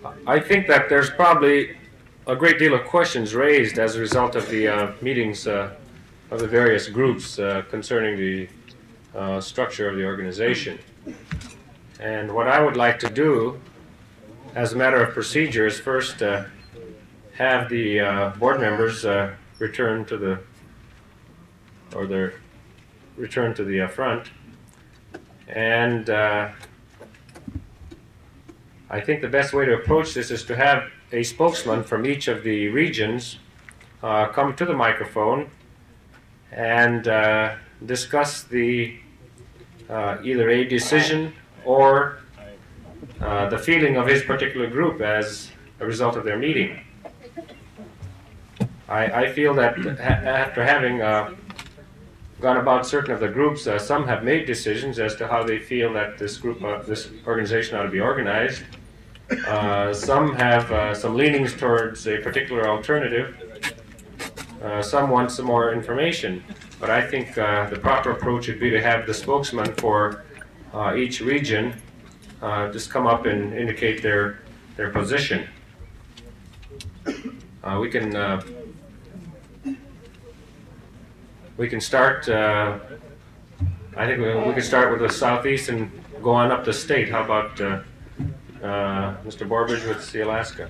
I think that there's probably a great deal of questions raised as a result of the meetings of the various groups concerning the structure of the organization. And what I would like to do, as a matter of procedure, is first have the board members return to the front, and I think the best way to approach this is to have a spokesman from each of the regions come to the microphone and discuss either a decision or the feeling of his particular group as a result of their meeting. I feel that after having gone about certain of the groups, some have made decisions as to how they feel that this organization ought to be organized. Some have some leanings towards a particular alternative. Some want some more information. But I think the proper approach would be to have the spokesman for each region just come up and indicate their position. We can start. I think we can start with the southeast and go on up the state. How about Mr. Borbridge with Sealaska?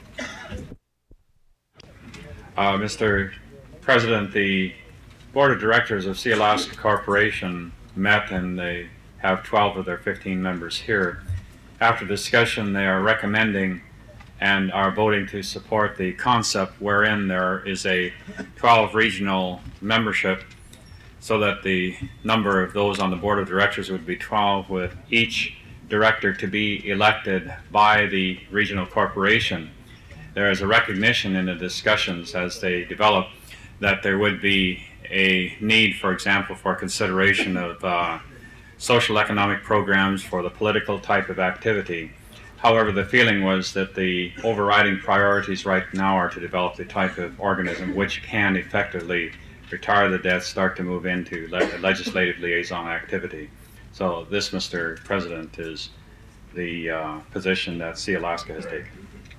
Mr. President, the Board of Directors of Sealaska Corporation met, and they have 12 of their 15 members here. After discussion, they are recommending and are voting to support the concept wherein there is a 12 regional membership, so that the number of those on the Board of Directors would be 12, with each director to be elected by the regional corporation. There is a recognition in the discussions as they develop that there would be a need, for example, for consideration of social economic programs for the political type of activity. However, the feeling was that the overriding priorities right now are to develop the type of organism which can effectively retire the debt, start to move into legislative liaison activity. So this, Mr. President, is the position that Sealaska has taken.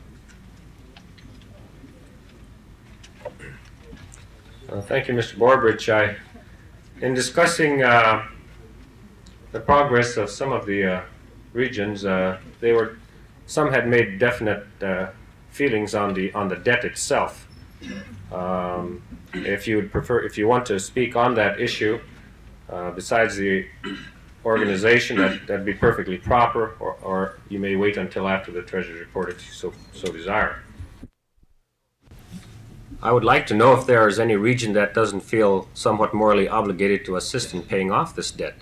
Thank you, Mr. Borbridge. In discussing the progress of some of the regions, some had made definite feelings on the debt itself. If you want to speak on that issue, besides the organization, that'd be perfectly proper, or you may wait until after the Treasurer's report if you so desire. I would like to know if there is any region that doesn't feel somewhat morally obligated to assist in paying off this debt.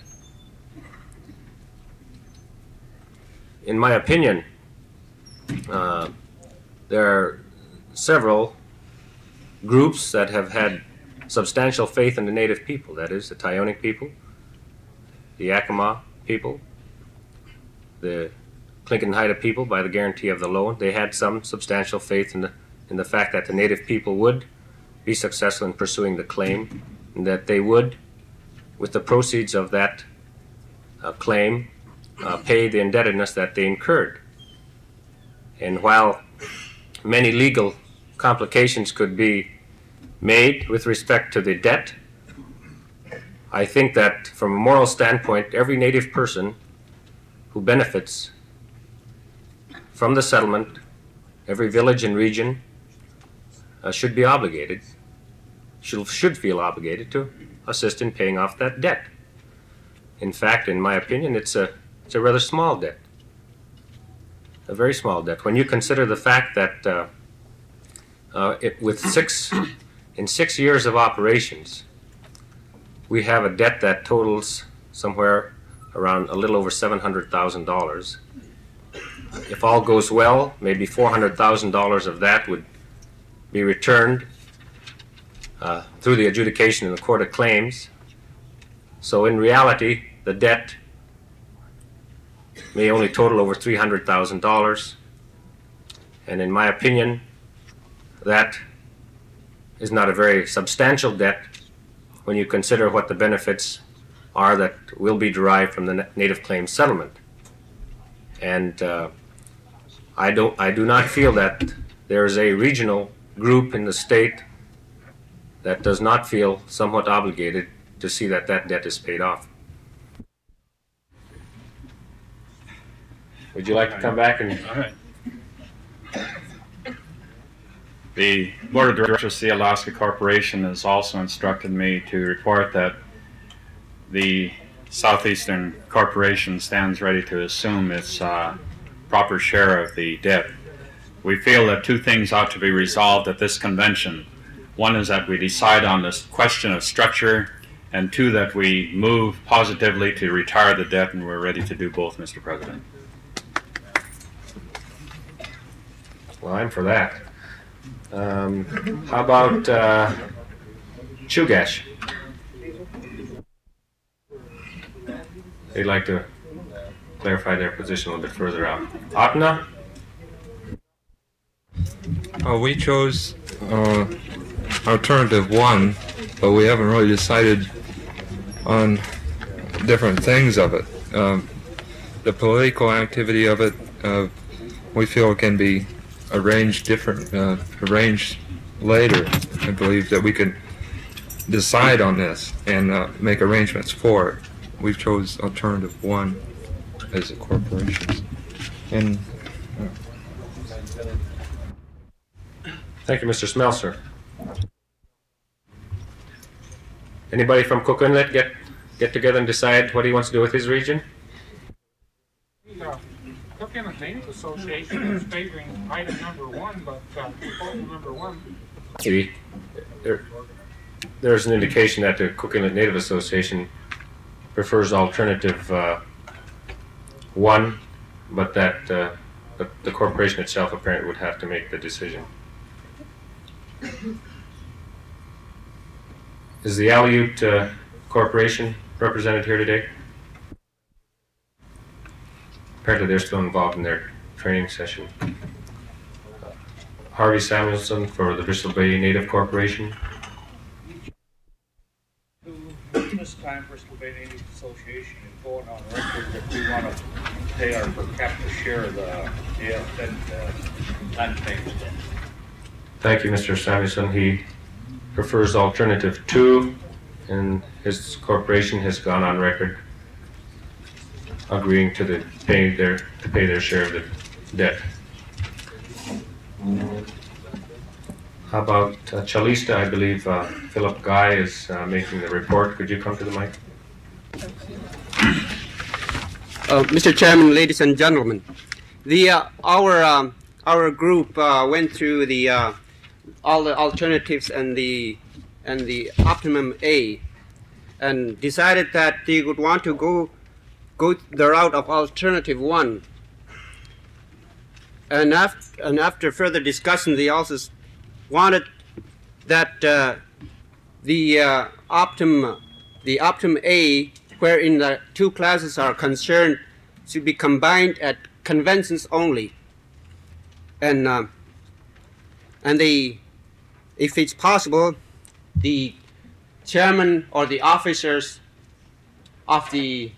In my opinion, there are several groups that have had substantial faith in the native people, that is, the Tyonek people, the Yakima people, the Tlingit Haida people by the guarantee of the loan. They had some substantial faith in the fact that the native people would be successful in pursuing the claim, and that they would, with the proceeds of that claim, pay the indebtedness that they incurred. And while many legal complications could be made with respect to the debt, I think that from a moral standpoint, every native person who benefits from the settlement, every village and region, should be obligated, should feel obligated to assist in paying off that debt. In fact, in my opinion, it's a rather small debt, a very small debt. When you consider the fact that in 6 years of operations, we have a debt that totals somewhere around a little over $700,000. If all goes well, maybe $400,000 of that would be returned through the adjudication in the Court of Claims. So in reality, the debt may only total over $300,000. And in my opinion, that is not a very substantial debt when you consider what the benefits are that will be derived from the native claims settlement. And I do not feel that there is a regional group in the state that does not feel somewhat obligated to see that that debt is paid off. Would you like to come back and? All right. The Board of Directors of the Alaska Corporation has also instructed me to report that the Southeastern Corporation stands ready to assume its proper share of the debt. We feel that two things ought to be resolved at this convention. One is that we decide on this question of structure, and two, that we move positively to retire the debt, and we're ready to do both, Mr. President. Well, I'm for that. How about Chugach? They'd like to clarify their position a little bit further out. Atna? We chose alternative 1, but we haven't really decided on different things of it. The political activity of it, we feel can be arranged later. I believe that we can decide on this and make arrangements for it. We chose alternative 1 as a corporation. And Thank you, Mr. Smelser. Anybody from Cook Inlet get together and decide what he wants to do with his region? The Cook Inlet Native Association is favoring item number 1, but proposal number 1. There's an indication that the Cook Inlet Native Association prefers alternative 1, but that the corporation itself apparently would have to make the decision. Is the Aleut Corporation represented here today? Apparently they're still involved in their training session. Harvey Samuelson for the Bristol Bay Native Corporation. This time, Bristol Bay Native Association is going on record that we want to pay our per capita share of the land claims. Thank you, Mr. Samuelson. He prefers alternative 2, and his corporation has gone on record agreeing to pay their share of the debt. How about Chalista? I believe Philip Guy is making the report. Could you come to the mic? Mr. Chairman, ladies and gentlemen, our group went through all the alternatives and the optimum A, and decided that they would want to go the route of alternative 1. And after further discussion, they also wanted that the optimum A, wherein the two classes are concerned, should be combined at conventions only. And if it's possible, the chairman or the officers of the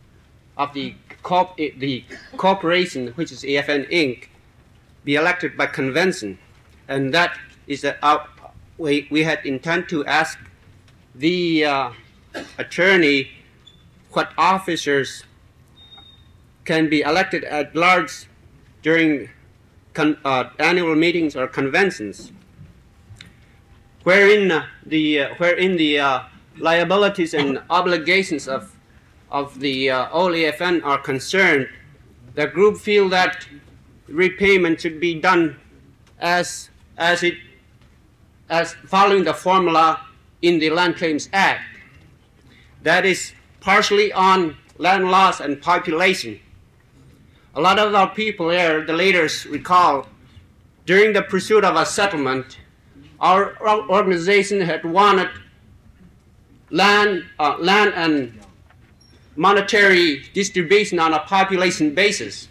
corporation, which is AFN Inc., be elected by convention. And that is we had intent to ask the attorney what officers can be elected at large during annual meetings or conventions, wherein the liabilities and obligations of the OLAFN are concerned. The group feel that repayment should be done as following the formula in the Land Claims Act. That is partially on land loss and population. A lot of our people there, the leaders, recall, during the pursuit of a settlement, our organization had wanted land and monetary distribution on a population basis.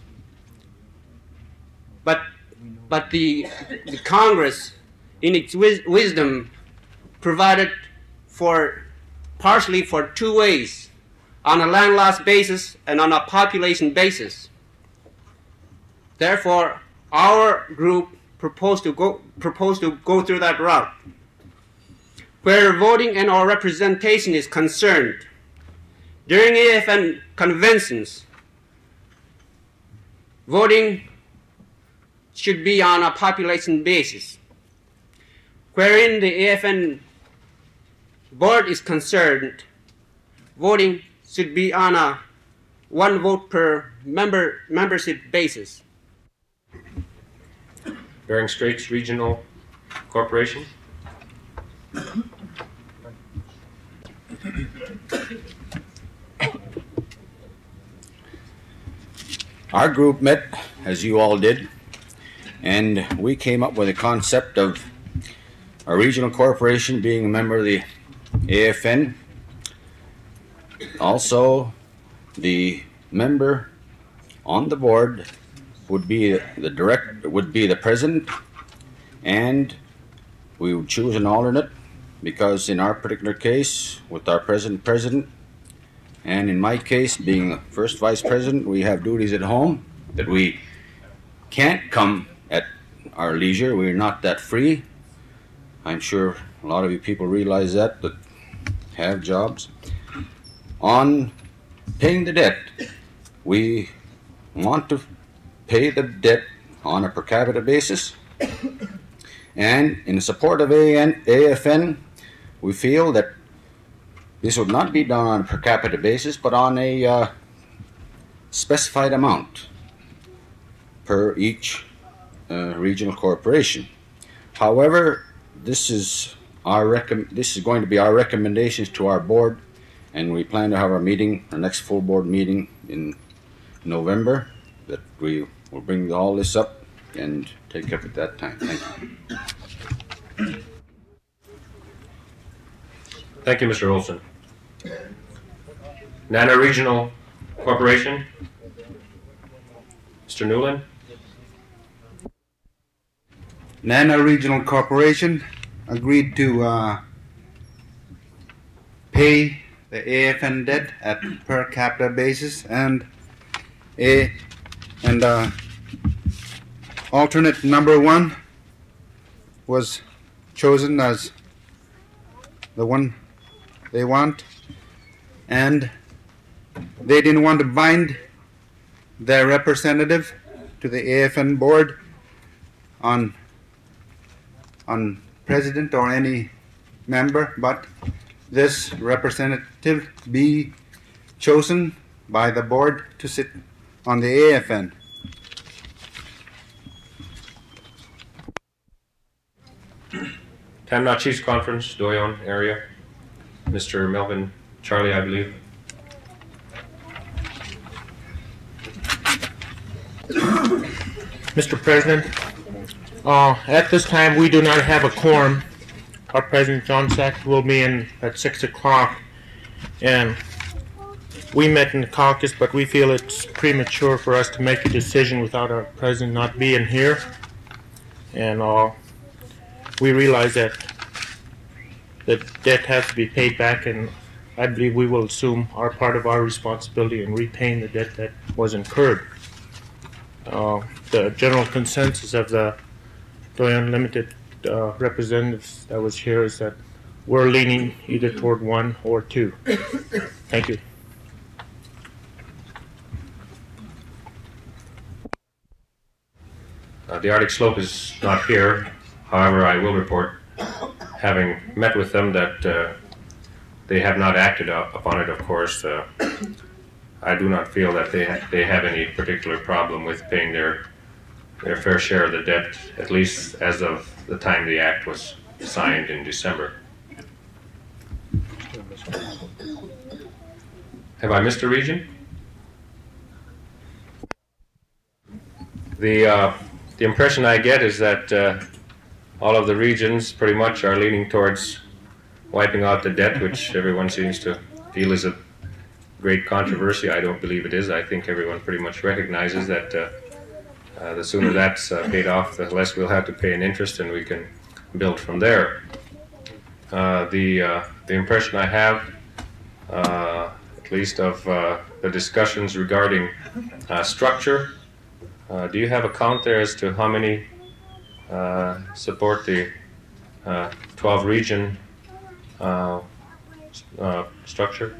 But the Congress, in its wisdom, provided partially for two ways, on a land loss basis and on a population basis. Therefore, our group proposed to go through that route. Where voting and our representation is concerned, during AFN conventions, voting should be on a population basis. Wherein the AFN board is concerned, voting should be on a one vote per membership basis. Bering Straits Regional Corporation. Our group met, as you all did, and we came up with a concept of a regional corporation being a member of the AFN. Also, the member on the board would be the president, and we would choose an alternate, because in our particular case, with our president, and in my case, being the first vice president, we have duties at home that we can't come at our leisure. We're not that free. I'm sure a lot of you people realize that have jobs. On paying the debt, we want to pay the debt on a per capita basis. And in support of AFN, we feel that this would not be done on a per capita basis, but on a specified amount per each regional corporation. However, this is going to be our recommendations to our board, and we plan to have our next full board meeting in November, that we will bring all this up and take up at that time. Thank you. Thank you, Mr. Olson. Nana Regional Corporation. Mr. Newland. Nana Regional Corporation agreed to pay the AFN debt at per capita basis, and alternate number 1 was chosen as the one they want, and they didn't want to bind their representative to the AFN board on president or any member, but this representative be chosen by the board to sit on the AFN. Tamna Chiefs Conference, Doyon area. Mr. Melvin Charlie, I believe. Mr. President, at this time we do not have a quorum. Our President John Sack will be in at 6 o'clock, and we met in the caucus, but we feel it's premature for us to make a decision without our President not being here. And we realize that the debt has to be paid back, and I believe we will assume our part of our responsibility in repaying the debt that was incurred. The general consensus of the Doyon Limited representatives that was here is that we're leaning either toward 1 or 2. Thank you. The Arctic Slope is not here. However, I will report, having met with them, that they have not acted upon it, of course. I do not feel that they have any particular problem with paying their fair share of the debt, at least as of the time the act was signed in December. Have I missed a region? The impression I get is that all of the regions pretty much are leaning towards wiping out the debt, which everyone seems to feel is a great controversy. I don't believe it is. I think everyone pretty much recognizes that the sooner that's paid off, the less we'll have to pay in interest, and we can build from there. The impression I have, at least of the discussions regarding structure, Do you have a count there as to how many support the 12 region structure?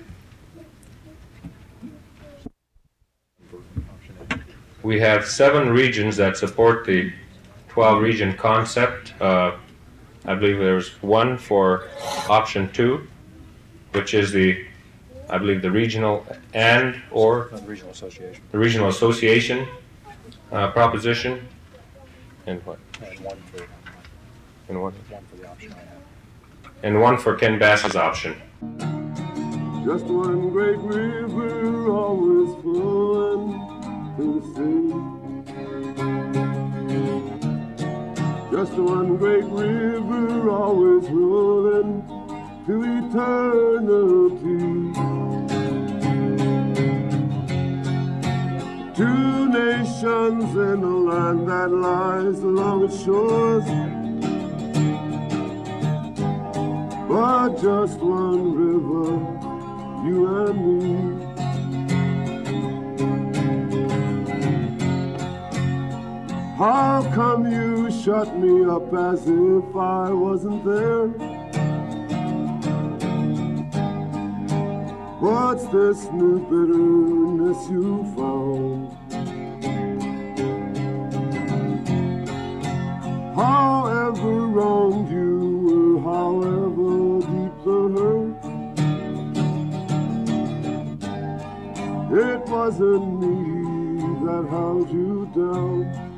We have 7 regions that support the 12 region concept. I believe there's 1 for option 2, which is I believe the regional the regional association proposition. And what? And one for the option I have. And 1 for Ken Bass's option. Just one great river always flowing to the sea. Just one great river always rolling to eternity. 2 nations in a land that lies along its shores, but just one river, you and me. How come you shut me up as if I wasn't there? What's this new bitterness you found? However wronged you were, however deep the hurt, it wasn't me that held you down.